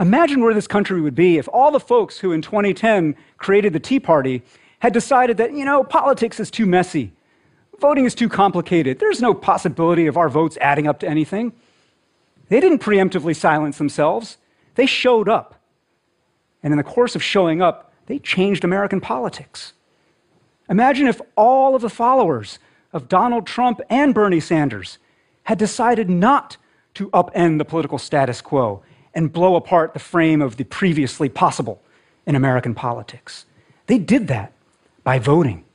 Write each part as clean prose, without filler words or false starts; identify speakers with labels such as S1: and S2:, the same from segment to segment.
S1: Imagine where this country would be if all the folks who in 2010 created the Tea Party had decided that, politics is too messy. Voting is too complicated. There's no possibility of our votes adding up to anything. They didn't preemptively silence themselves. They showed up. And in the course of showing up, they changed American politics. Imagine if all of the followers of Donald Trump and Bernie Sanders had decided not to upend the political status quo and blow apart the frame of the previously possible in American politics. They did that by voting.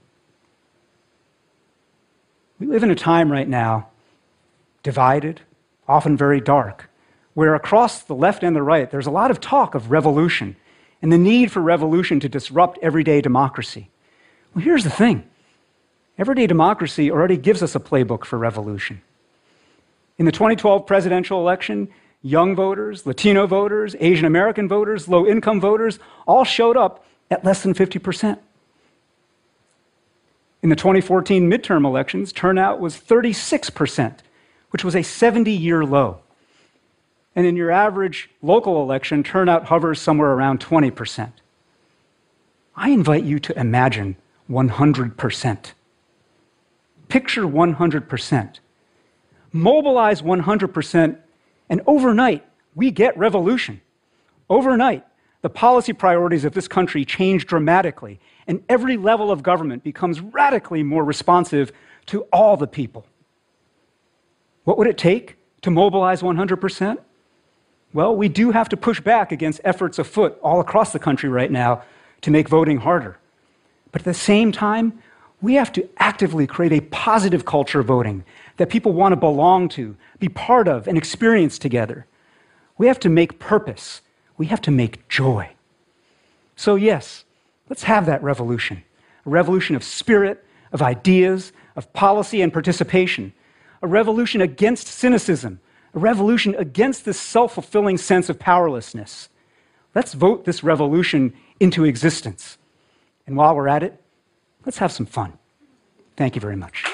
S1: We live in a time right now, divided, often very dark, where across the left and the right, there's a lot of talk of revolution and the need for revolution to disrupt everyday democracy. Well, here's the thing. Everyday democracy already gives us a playbook for revolution. In the 2012 presidential election, young voters, Latino voters, Asian American voters, low-income voters all showed up at less than 50%. In the 2014 midterm elections, turnout was 36%, which was a 70-year low. And in your average local election, turnout hovers somewhere around 20%. I invite you to imagine 100%. Picture 100%. Mobilize 100%, and overnight, we get revolution. Overnight, the policy priorities of this country change dramatically, and every level of government becomes radically more responsive to all the people. What would it take to mobilize 100%? Well, we do have to push back against efforts afoot all across the country right now to make voting harder. But at the same time, we have to actively create a positive culture of voting that people want to belong to, be part of, and experience together. We have to make purpose. We have to make joy. So yes, let's have that revolution. A revolution of spirit, of ideas, of policy and participation. A revolution against cynicism. A revolution against this self-fulfilling sense of powerlessness. Let's vote this revolution into existence. And while we're at it, let's have some fun. Thank you very much.